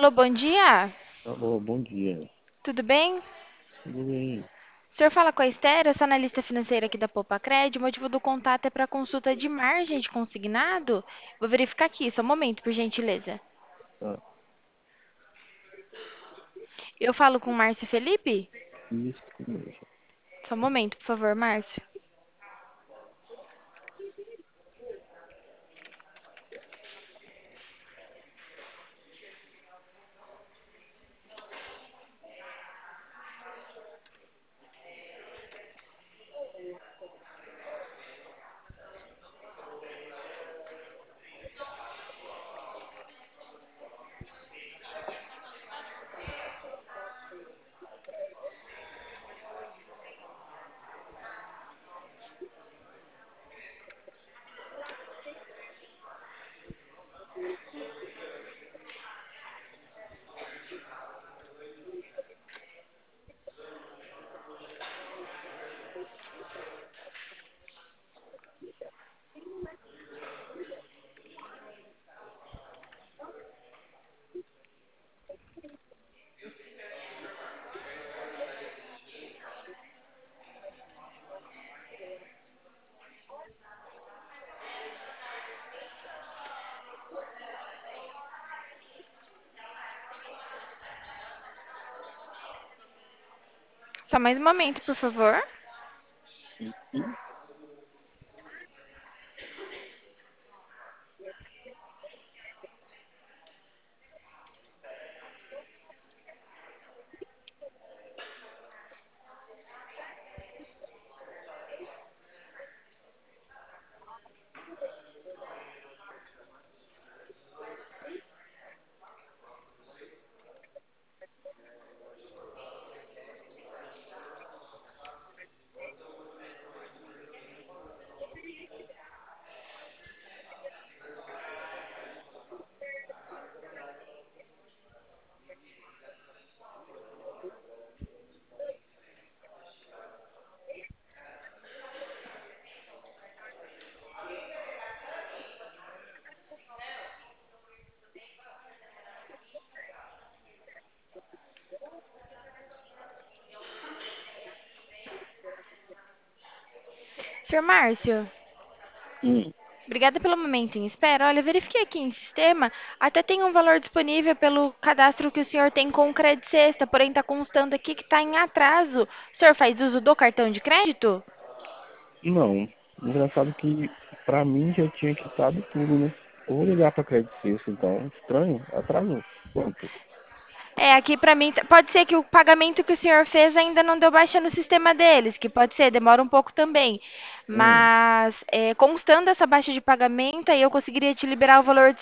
Alô, bom dia. Alô, bom dia. Tudo bem? Tudo bem? O senhor fala com a Esther, eu sou analista financeira aqui da Popacred. O motivo do contato é para consulta de margem de consignado. Vou verificar aqui, só um momento, por gentileza. Ah, Eu falo com o Márcio Felipe? isso mesmo. Só um momento, por favor, Márcio. Só mais um momento, por favor. Sim. Senhor Márcio, Hum, obrigada pelo momento em espera. Olha, verifiquei aqui em sistema, até tem um valor disponível pelo cadastro que o senhor tem com o Credit Sexta, porém está constando aqui que está em atraso. O senhor faz uso do cartão de crédito? não. Engraçado que pra mim já tinha quitado tudo, né? Eu vou ligar pra Credit Suisse, então. Estranho. Atrasou. Quanto? É, aqui pra mim, pode ser que o pagamento que o senhor fez ainda não deu baixa no sistema deles, que pode ser, demora um pouco também. Hum, Mas, constando essa baixa de pagamento, aí eu conseguiria te liberar o valor de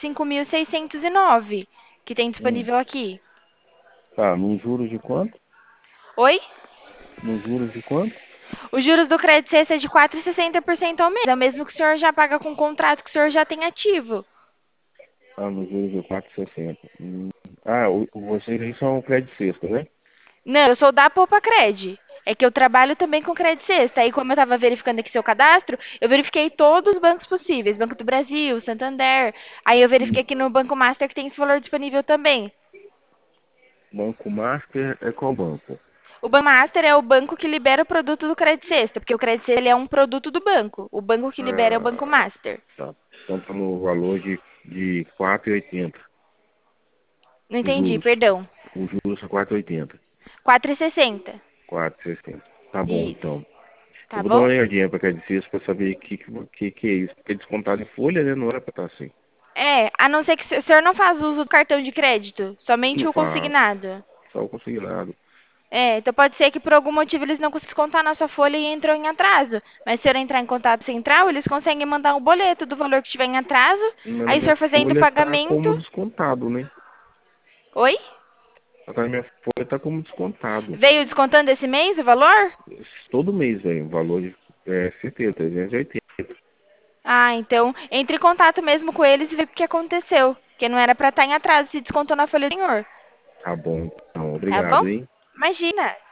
5.609 que tem hum. disponível aqui. Tá, nos juros de quanto? Oi? Nos juros de quanto? Os juros do crédito C é de 4,60% ao mês, é o mesmo que o senhor já paga com o contrato que o senhor já tem ativo. Ah, nos juros de 4,60. Ah, vocês aí são o Credit Sexta, né? Não, eu sou da Popacred. É que eu trabalho também com Credit Sexta. Aí, como eu estava verificando aqui seu cadastro, eu verifiquei todos os bancos possíveis. Banco do Brasil, Santander. Aí eu verifiquei Hum. aqui no Banco Master que tem esse valor disponível também. Banco Master é qual banco? O Banco Master é o banco que libera o produto do Credit Sexta, porque o Credit Sexta ele é um produto do banco. O banco que libera é o Banco Ah, Master. tá. Então tá no valor de 4,80. Não Os entendi, juros. perdão. Os juros são 4,80. 4,60. 4,60. Tá bom, Isso. então. Eu Tá vou dar uma bom? olhadinha para Credit Suisse para saber o que é isso. Porque descontado em folha, né? Não era para estar assim. É, a não ser que o senhor não faz uso do cartão de crédito, somente Não o faço. consignado. Só o consignado. É, então pode ser que por algum motivo eles não conseguem descontar na sua folha e entrou em atraso. Mas se eu entrar em contato central, eles conseguem mandar um boleto do valor que estiver em atraso. Mas na Aí o minha senhor fazendo o folha tá pagamento. como descontado, né? Oi? Na minha folha tá como descontado. Veio descontando esse mês o valor? Todo mês, velho. O valor de certeza, 380. Ah, então entre em contato mesmo com eles e vê o que aconteceu. Porque não era pra estar em atraso, se descontou na folha do senhor. Tá bom, então. Tá bom? Obrigado, hein? Imagina.